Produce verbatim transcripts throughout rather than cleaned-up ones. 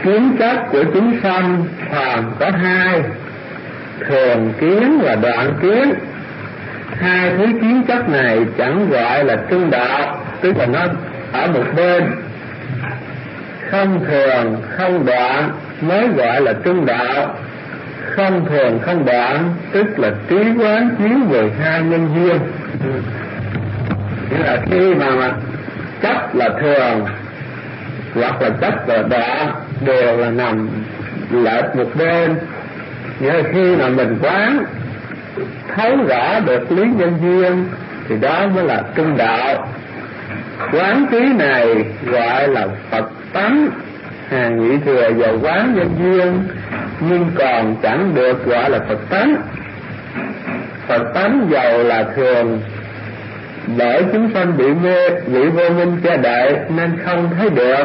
kiến chất của chúng sanh phàm có hai, thường kiến và đoạn kiến. Hai thứ kiến chất này chẳng gọi là trung đạo, tức là nó ở một bên. Không thường không đoạn mới gọi là trung đạo. Không thường không đoạn tức là trí quán chiếu về hai nhân duyên. Nghĩa là khi mà, mà chấp là thường hoặc là chấp là đoạn đều là nằm lệch một bên. Nghĩa là khi mà mình quán thấu rõ được lý nhân duyên thì đó mới là trung đạo. Quán trí này gọi là Phật tánh. Hàng nhị thừa vào quán nhân duyên nhưng còn chẳng được gọi là Phật tánh. Phật tánh giàu là thường, bởi chúng sanh bị mê, bị vô minh che đậy nên không thấy được.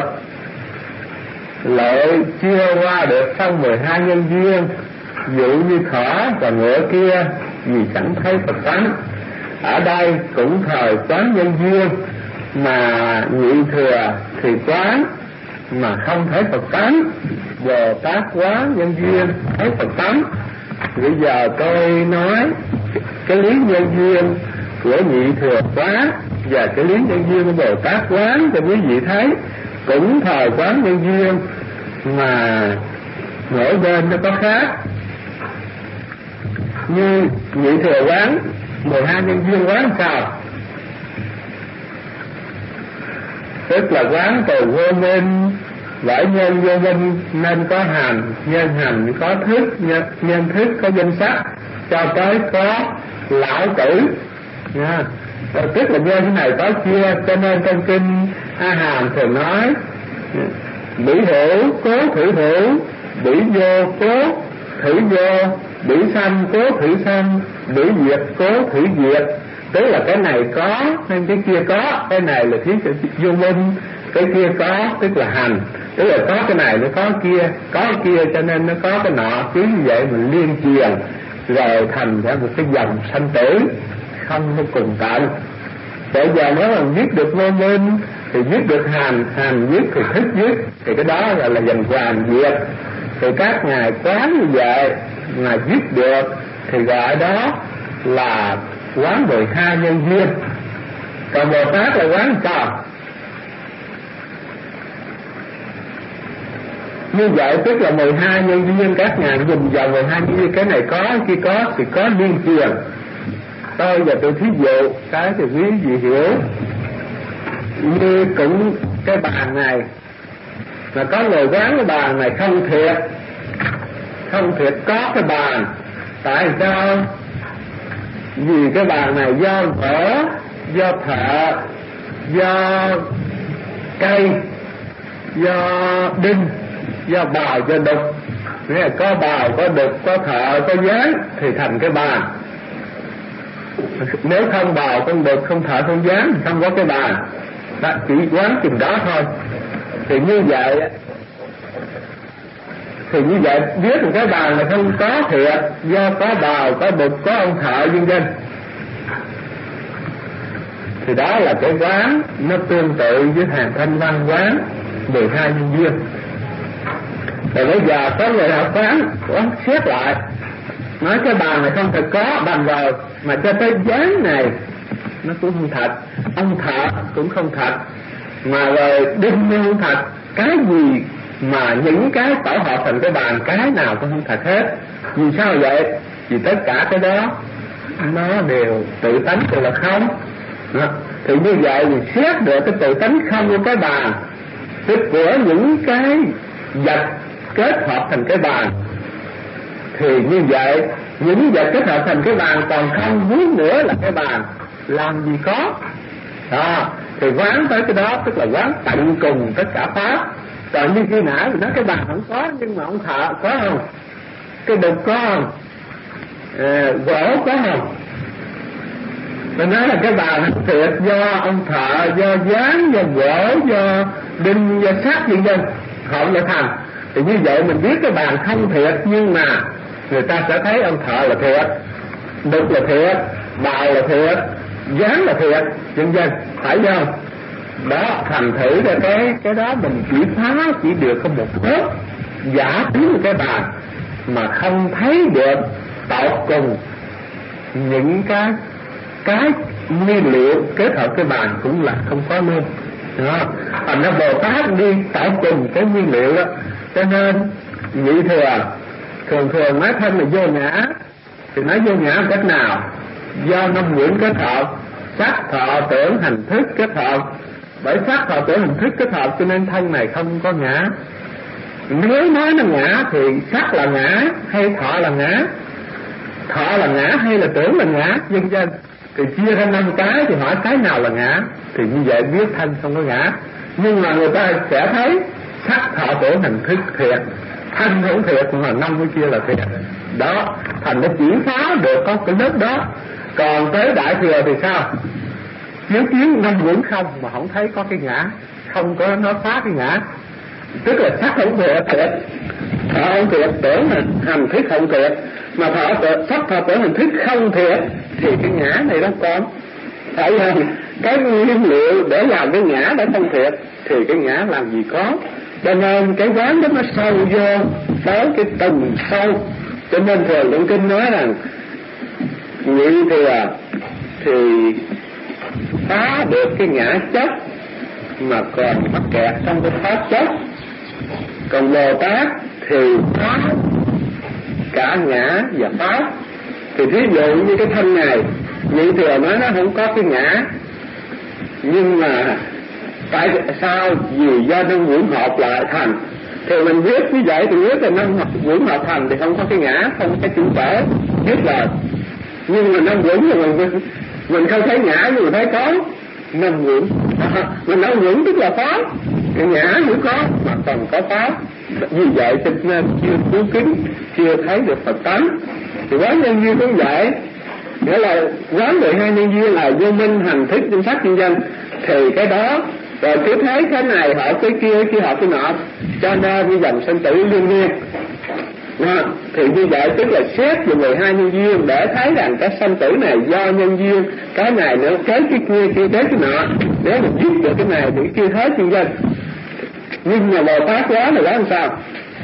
Lại chưa qua được xong mười hai nhân duyên, dụ như thỏ và ngựa kia, vì chẳng thấy Phật tánh. Ở đây cũng thời quán nhân duyên, mà nhị thừa thì quán mà không thấy Phật tánh. Bồ Tát quán nhân duyên thấy Phật tánh. Bây giờ tôi nói cái lý nhân duyên của nhị thừa quán và cái lý nhân duyên của Bồ Tát quán cho quý vị thấy. Cũng thời quán nhân duyên mà mỗi bên nó có khác. Như nhị thừa quán mười hai nhân duyên quán sao? Tức là quán từ vô minh, bởi nhân vô minh nên có hành, nhân hành có thức, nhân, nhân thức có danh sắc, cho tới có lão tử nha. Tức là như thế này có chia, cho nên trong kinh A Hàm thường nói bỉ hữu cố thử hữu, bỉ vô cố thử vô, bỉ sanh cố thử sanh, bỉ diệt cố thử diệt. Tức là cái này có nên cái kia có, cái này là thí vô minh, cái kia có tức là hành. Tức là có cái này nó có kia, có cái kia cho nên nó có cái nọ. Cứ như vậy mình liên truyền rồi thành ra một cái dòng sanh tử không có cùng tận. Bây giờ nếu mà giết được vô minh thì giết được hành, hành giết thì thức giết, thì cái đó gọi là dần hoàn diệt. Thì các ngài quán như vậy mà giết được thì gọi đó là quán mười hai nhân duyên. Còn Bồ Tát là quán sao? Như vậy tức là mười hai nhân duyên, các ngài dùng vào mười hai nhân duyên, cái này có, khi có thì có liên truyền. Tôi và tôi thí dụ cái thì quý vị hiểu. Như cũng cái bàn này là có người quán cái bàn này không thiệt, không thiệt có cái bàn. Tại sao? Vì cái bàn này do vỡ, do thợ, do cây, do đinh, do bào, do đục. Nghĩa là có bào, có đục, có thợ, có dán thì thành cái bàn. Nếu không bào, không đục, không thợ, không dán thì không có cái bàn. Đó, chỉ quán chừng đó thôi. Thì như vậy Thì như vậy biết một cái bàn là không có thiệt, do có bào, có đục, có ông thợ vân vân. Thì đó là cái quán nó tương tự với hàng thanh văn quán mười hai nhân duyên. Rồi bây giờ có người học quán quán xét lại, nói cái bàn này không thật có bàn rồi, mà cho tới dáng này nó cũng không thật, ông thợ cũng không thật, mà rồi đinh nó không thật. Cái gì mà những cái tổ hợp thành cái bàn, cái nào cũng không thật hết. Vì sao vậy? Vì tất cả cái đó nó đều tự tánh, đều là không. Đó. Thì như vậy thì xét được cái tự tánh không của cái bàn, tức của những cái vật kết hợp thành cái bàn, thì như vậy những vật kết hợp thành cái bàn còn không vướng nữa là cái bàn làm gì có. Đó. Thì quán tới cái đó tức là quán tận cùng tất cả pháp. Còn như khi nãy mình nói cái bàn không có, nhưng mà ông thợ có không? Cái đục có không? À, gỗ có không? Mình nói là cái bàn không thiệt, do ông thợ, do dán, do gỗ, do đinh, do sắt vân vân hợp lại thành. Thì như vậy mình biết cái bàn không thiệt, nhưng mà người ta sẽ thấy ông thợ là thiệt, đục là thiệt, bào là thiệt, dán là thiệt vân vân, phải không? Đó, thành thử ra cái cái đó mình chỉ phá chỉ được có một lớp giả tướng cái bàn, mà không thấy được tột cùng những cái cái nguyên liệu kết hợp cái bàn cũng là không có luôn. Thành ra Bồ Tát đi tận cùng cái nguyên liệu đó. Cho nên nhị thừa thường thường nói thân là vô ngã, thì nói vô ngã cách nào? Do năm quyển kết hợp, sắc thọ tưởng hành thức kết hợp. Bởi sắc thọ tưởng hành thức kết hợp cho nên thân này không có ngã. Nếu nói nó ngã thì sắc là ngã hay thọ là ngã, thọ là ngã hay là tưởng là ngã, vân vân. Thì chia ra năm cái thì hỏi cái nào là ngã, thì như vậy biết thân không có ngã. Nhưng mà người ta sẽ thấy sắc thọ tưởng hành thức thiệt, thân không thiệt, mà năm cái kia là thiệt. Đó, thành nó chỉ phá được có cái lớp đó. Còn tới đại thừa thì sao? Chiếu kiến năm quyển không mà không thấy có cái ngã, không có nó phá cái ngã. Tức là sắc không thiệt, thiệt thọ không thiệt, tưởng hành thức không thiệt, mà thọ sắc thọ tưởng hành thức không thiệt, thì cái ngã này nó còn. Tại vì cái nguyên liệu để làm cái ngã đã không thiệt thì cái ngã làm gì có. Cho nên cái quán đó nó sâu vô tới cái tầng sâu. Cho nên thường trong kinh nói rằng nhị thừa thì phá được cái ngã chất mà còn mắc kẹt trong cái pháp chất, còn Bồ Tát thì phá cả ngã và pháp. Thì ví dụ như cái thân này, nhị thừa nói nó không có cái ngã, nhưng mà tại sao? Vì do năm quyển hợp lại thành. Thì mình viết như vậy thì viết là năm quyển hợp thành thì không có cái ngã, không có cái chủ thể, viết là. Nhưng mà năm quyển thì mình mình không thấy ngã, nhưng mà thấy có năm quyển. À, mình năm quyển tức là pháp, cái ngã cũng có mà còn có pháp. Như vậy cho nên chưa cứu kính, chưa thấy được Phật tánh. Thì quán nhân duyên cũng vậy, nghĩa là quán mười hai nhân duyên là vô minh hành thức danh sắc nhân dân. Thì cái đó rồi cứ thấy cái này họ cái kia, cái kia họ cái nọ, cho nên như dòng sinh tử liên miên. À, thì như vậy tức là xét về mười hai nhân duyên để thấy rằng cái sanh tử này do nhân duyên, cái này nữa kế cái kia, kia kế cái nọ. Nếu mình giúp được cái này thì cái kia hết nhân dân. Nhưng mà Bồ Tát quá là làm sao?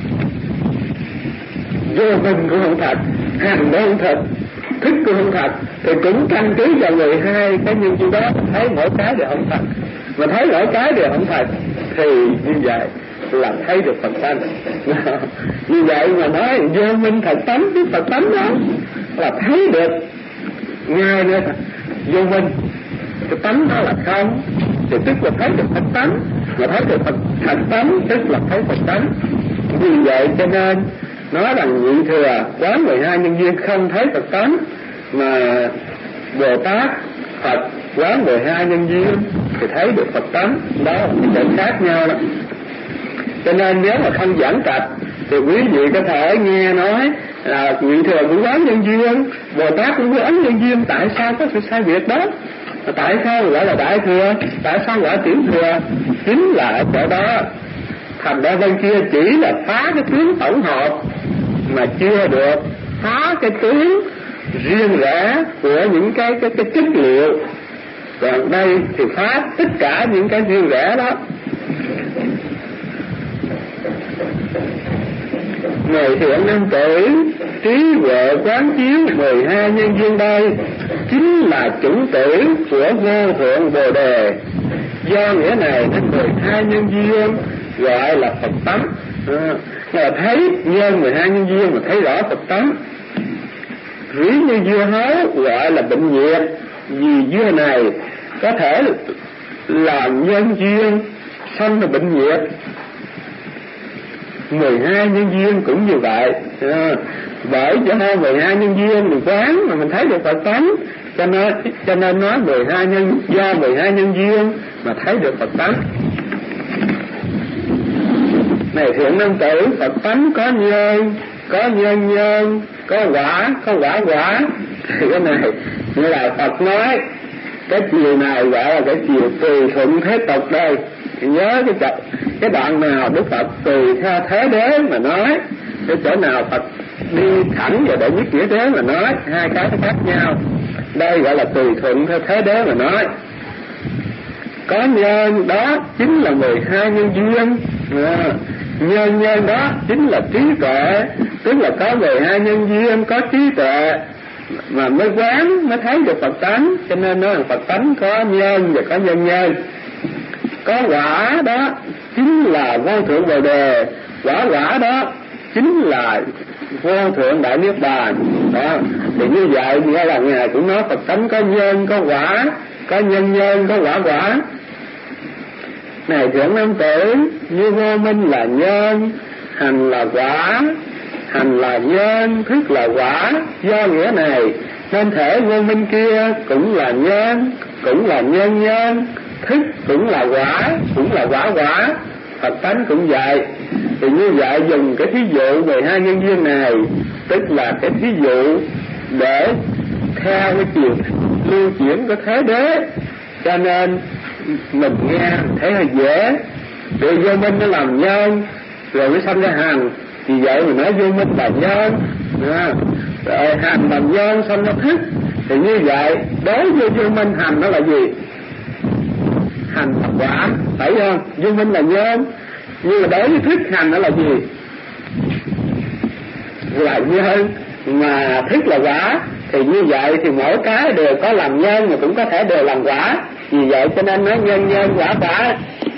Vô minh cũng không thật, hành cũng không thật, thức cũng không thật, thì cũng căn cứ vào mười hai cái nhân duyên đó, thấy mỗi cái đều không thật. Mà thấy mỗi cái đều không thật thì như vậy là thấy được Phật tánh. Như vậy mà nói vô minh thật tánh, cái Phật tánh đó là thấy được ngay nữa. Vô minh cái tánh đó là không, thì tức là thấy được Phật tánh, mà thấy được Phật thật tánh tức là thấy Phật tánh. Vì vậy cho nên nói rằng nhị thừa quán mười hai nhân duyên không thấy Phật tánh, mà Bồ Tát Phật quán mười hai nhân duyên thì thấy được Phật tánh. Đó là cái khác nhau đó. Cho nên nếu mà không giảng tập thì quý vị có thể nghe nói là nhị thừa cũng quán nhân duyên, Bồ Tát cũng quán nhân duyên. Tại sao có sự sai biệt đó? Tại sao gọi là đại thừa, tại sao gọi tiểu thừa? Chính là ở chỗ đó. Thành ra bên kia chỉ là phá cái tướng tổng hợp mà chưa được phá cái tướng riêng rẽ của những cái cái cái chất liệu. Còn đây thì phá tất cả những cái riêng rẽ đó. Người thiện nam tử trí huệ quán chiếu mười hai nhân duyên đây chính là chủng tử của vô thượng Bồ Đề. Do nghĩa này nên mười hai nhân duyên gọi là Phật tánh. À, là thấy nhân mười hai nhân duyên mà thấy rõ Phật tánh. Ví như dưa hấu gọi là bệnh nhiệt, vì dưa này có thể làm nhân duyên sanh là bệnh nhiệt. Mười hai nhân duyên cũng như vậy. À, bởi cho nên mười hai nhân duyên mình quán mà mình thấy được Phật tánh, cho nên cho nên nói mười hai nhân do mười hai nhân duyên mà thấy được Phật tánh. Này thiện nam tử, Phật tánh có nhân, có nhân nhân, có quả, có quả quả. Thì cái này như là Phật nói cái chiều này gọi là cái chiều tùy thuận thế tục đây. Nhớ cái chợ, cái đoạn nào Đức Phật tùy theo thế đế mà nói, cái chỗ nào Phật đi thẳng vào để nhất nghĩa đế mà nói, hai cái nó khác nhau. Đây gọi là tùy thuận theo thế đế mà nói. có nhân đó chính là mười hai nhân duyên. À, nhân nhân đó chính là trí tuệ, tức là có mười hai nhân duyên, có trí tuệ mà mới quán, mới thấy được Phật tánh. Cho nên nói là Phật tánh có nhân và có nhân nhân. Có quả đó chính là vô thượng bồ đề, quả quả đó chính là vô thượng đại niết bàn. Đó thì như vậy nghĩa là ngài cũng nói Phật tánh có nhân có quả, có nhân nhân có quả quả. Này thượng nam tử, như vô minh là nhân, hành là quả, hành là nhân, thức là quả. Do nghĩa này nên thể vô minh kia cũng là nhân, cũng là nhân nhân, thức cũng là quả, cũng là quả quả. Phật tánh cũng vậy. Thì như vậy dùng cái thí dụ mười hai nhân duyên này, tức là cái thí dụ để theo cái chiều lưu chuyển của thế đế, cho nên mình nghe thấy hơi dễ. Rồi vô minh nó làm nhân, rồi mới sanh ra hành, vì vậy mình nói vô minh là nhân, rồi hành làm nhân sanh ra thức. Thì như vậy đối với vô minh hành nó là gì? Hành là quả, phải không? Vô minh là nhân, nhưng mà đối với thức hành nó là gì? Là nhân, mà thức là quả. Thì như vậy thì mỗi cái đều có làm nhân mà cũng có thể đều làm quả. Vì vậy cho nên nói nhân nhân quả quả.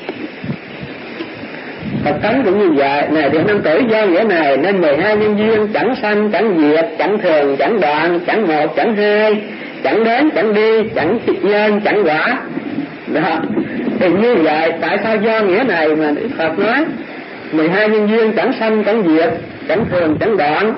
Phật tánh cũng như vậy. Này thì năm tử do nghĩa này nên mười hai nhân duyên chẳng sanh, chẳng diệt, chẳng thường, chẳng đoạn, chẳng một, chẳng hai, chẳng đến, chẳng đi, chẳng nhân, chẳng quả. Đó. Thì như vậy tại sao do nghĩa này mà Đức Phật nói mười hai nhân duyên chẳng sanh, chẳng diệt, chẳng thường, chẳng đoạn?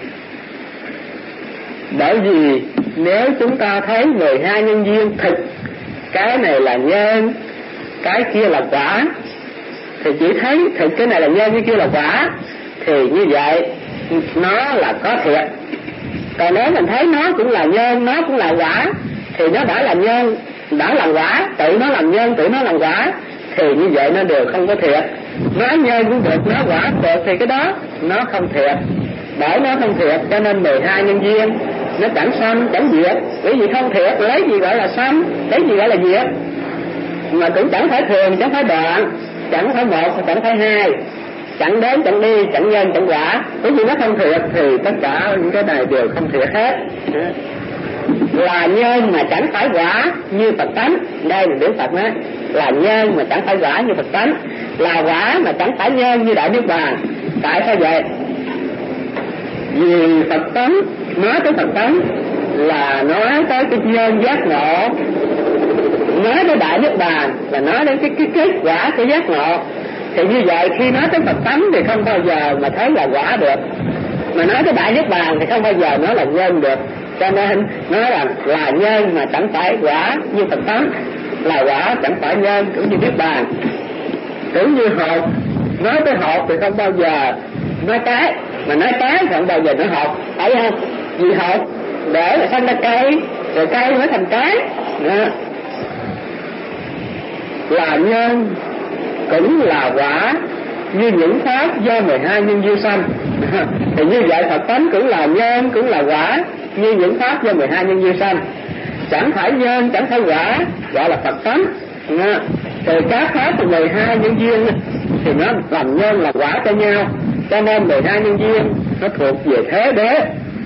Bởi vì nếu chúng ta thấy mười hai nhân duyên thực, cái này là nhân, cái kia là quả, thì chỉ thấy thực cái này là nhân, cái kia là quả, thì như vậy nó là có thiệt. Còn nếu mình thấy nó cũng là nhân, nó cũng là quả, thì nó đã là nhân, đã là quả, tự nó làm nhân, tự nó làm quả, thì như vậy nó đều không có thiệt. Nói nhân cũng được, nói quả được, thì cái đó nó không thiệt. Bởi nó không thiệt cho nên mười hai nhân duyên nó chẳng sanh, chẳng diệt. Bởi vì không thiệt, lấy gì gọi là sanh, lấy gì gọi là diệt? Mà cũng chẳng phải thường, chẳng phải đoạn, chẳng phải một, chẳng phải hai, chẳng đến, chẳng đi, chẳng nhân, chẳng quả. Bởi vì nó không thiệt thì tất cả những cái này đều không thiệt hết. Là nhân mà chẳng phải quả như Phật tánh. Đây là Đức Phật nói là nhân mà chẳng phải quả như Phật tánh, là quả mà chẳng phải nhân như Đại Niết Bàn. Tại sao vậy? Vì Phật tánh, nói tới Phật tánh là nói tới cái nhân giác ngộ, nói tới Đại Niết Bàn là nói đến cái, cái kết quả của giác ngộ. Thì như vậy khi nói tới Phật tánh thì không bao giờ mà thấy là quả được, mà nói tới Đại Niết Bàn thì không bao giờ nói là nhân được. Cho nên nói rằng là nhân mà chẳng phải quả như Phật tánh, là quả chẳng phải nhân cũng như Niết Bàn. Cũng như hột, nói tới hột thì không bao giờ nói cái, mà nói cái thì không bao giờ nói hột, phải không? Vì hột để là sanh ra cây, rồi cây mới thành cái. Đó. Là nhân cũng là quả như những pháp do mười hai nhân duyên sanh. Thì như vậy Phật tánh cũng là nhân, cũng là quả như những pháp do mười hai nhân duyên sanh. Chẳng phải nhân, chẳng phải quả, gọi là Phật tánh. Thì các pháp từ mười hai nhân duyên thì nó làm nhân làm quả cho nhau. Cho nên mười hai nhân duyên nó thuộc về thế đế,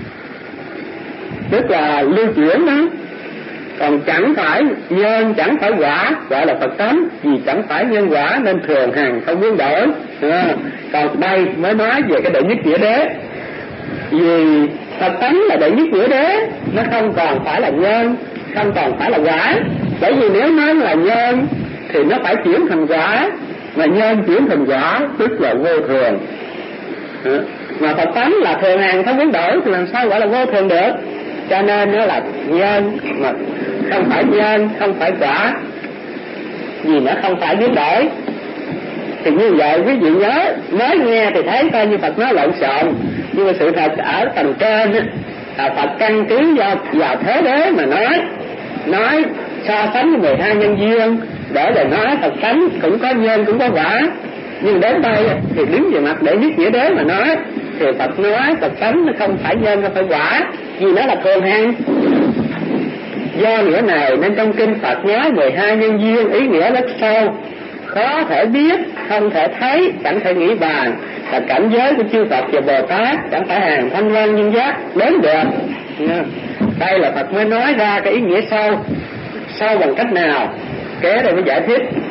tức là lưu chuyển đó. Còn chẳng phải nhân, chẳng phải quả, gọi là Phật tánh. Vì chẳng phải nhân quả nên thường hằng không biến đổi. À, còn đây mới nói về cái đệ nhất nghĩa đế. Vì Phật tánh là đệ nhất nghĩa đế, nó không còn phải là nhân, không còn phải là quả. Bởi vì nếu nói là nhân thì nó phải chuyển thành quả, mà nhân chuyển thành quả tức là vô thường. À, mà Phật tánh là thường hằng không biến đổi thì làm sao gọi là vô thường được? Cho nên nó là nhân mà không phải nhân, không phải quả, vì nó không phải biến đổi. Thì như vậy quý vị nhớ, mới nghe thì thấy coi như Phật nói lộn xộn, nhưng mà sự thật ở tầng trên là Phật căn cứ vào, vào thế đế mà nói, nói so sánh với mười hai nhân duyên để rồi nói Phật tánh cũng có nhân cũng có quả. Nhưng đến đây thì đứng về mặt để nhất nghĩa đế mà nói thì Phật nói Phật tánh nó không phải nhân, không phải quả, vì nó là thường hằng. Do nghĩa này nên trong kinh Phật nói mười hai nhân duyên ý nghĩa rất sâu, khó thể biết, không thể thấy, chẳng thể nghĩ bàn, là cảnh giới của chư Phật và Bồ Tát, chẳng phải hàng thanh văn nhân giác đến được. Đây là Phật mới nói ra cái ý nghĩa sâu. Sâu bằng cách nào? Kế đây mới giải thích.